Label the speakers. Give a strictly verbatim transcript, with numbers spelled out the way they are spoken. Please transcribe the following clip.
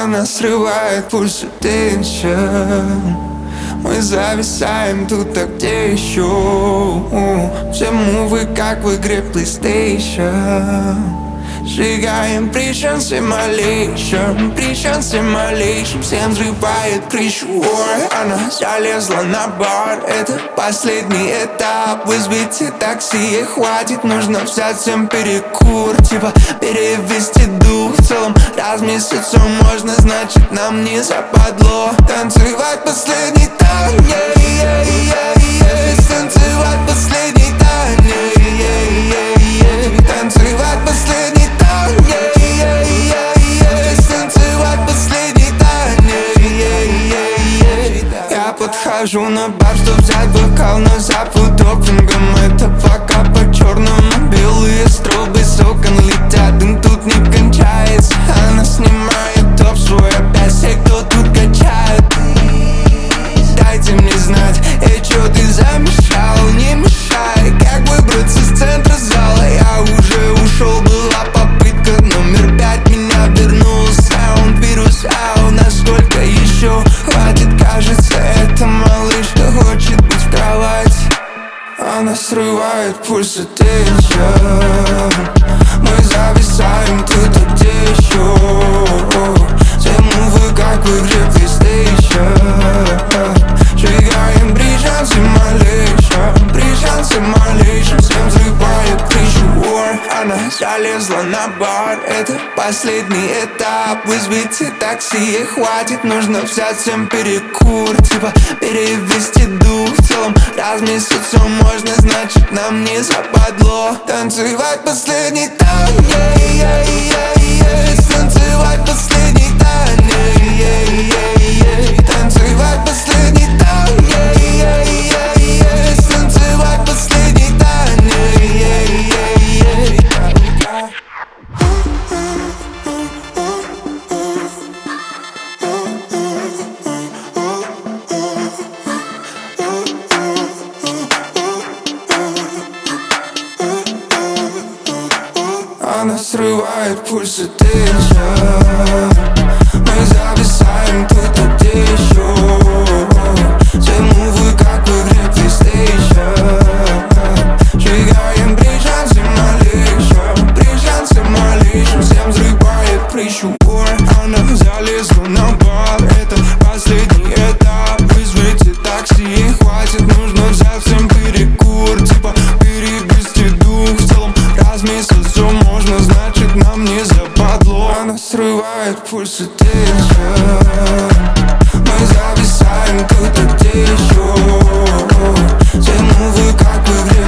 Speaker 1: Она срывает пульс attention. Мы зависаем тут, а где еще? Все мувы, как в игре PlayStation. Сжигаем причин всем малейшим, причин всем малейшим. Всем взрывает крышу. Ой, она залезла на бар. Это последний этап. Вызовите такси, и хватит. Нужно взять всем перекур. Типа перевести дух. В целом раз в месяц все можно, значит нам не западло танцевать последний танец. Танцевать последний танец. Танцевать последний танец. Танцевать последний танец. Я подхожу на бар, чтоб взять бокал, но запах допингом. Это пока по черному белые стробы с окон летят. Дым тут не кончается. Она снимает топ свой опять. Все, кто тут качает, дайте мне знать. Эй, чё ты замешал? Не мешай. Как выбраться с центра зала? Я уже ушел, была попытка номер пять. Меня вернул саунд, вирус, ау. Насколько еще хватит? Кажется, эта малышка хочет быть в кровати. Она срывает пульс attention. Мы зависаем тут, а где еще? Все мувы, как в игре PlayStation. Сжигаем брижан всем малейшим, брижан всем малейшим. Всем взрывает крышу. Ой, она залезла на бар. Это последний этап. Вызовите такси, и хватит. Нужно взять всем перекур. Типа перевести дух. В целом раз в месяц все можно, значит нам не западло танцевать последний танец. Танцевать последний танец. Танцевать последний танец. Танцевать последний танец. Она срывает пульс attention. Мы зависаем тут, а где еще? Все мувы, как в игре PlayStation. Сжигаем брижан всем малейшим, брижан всем малейшим. Всем взрывает крышу. Ой, она залезла на бар. Это последний этап. Вызовите такси, и хватит. Нужно взять всем перекур. Типа перевести дух. В целом раз в месяц все можно, значит нам не западло. Она срывает пульс attention. Мы зависаем тут, а где еще? Все мувы, как в игре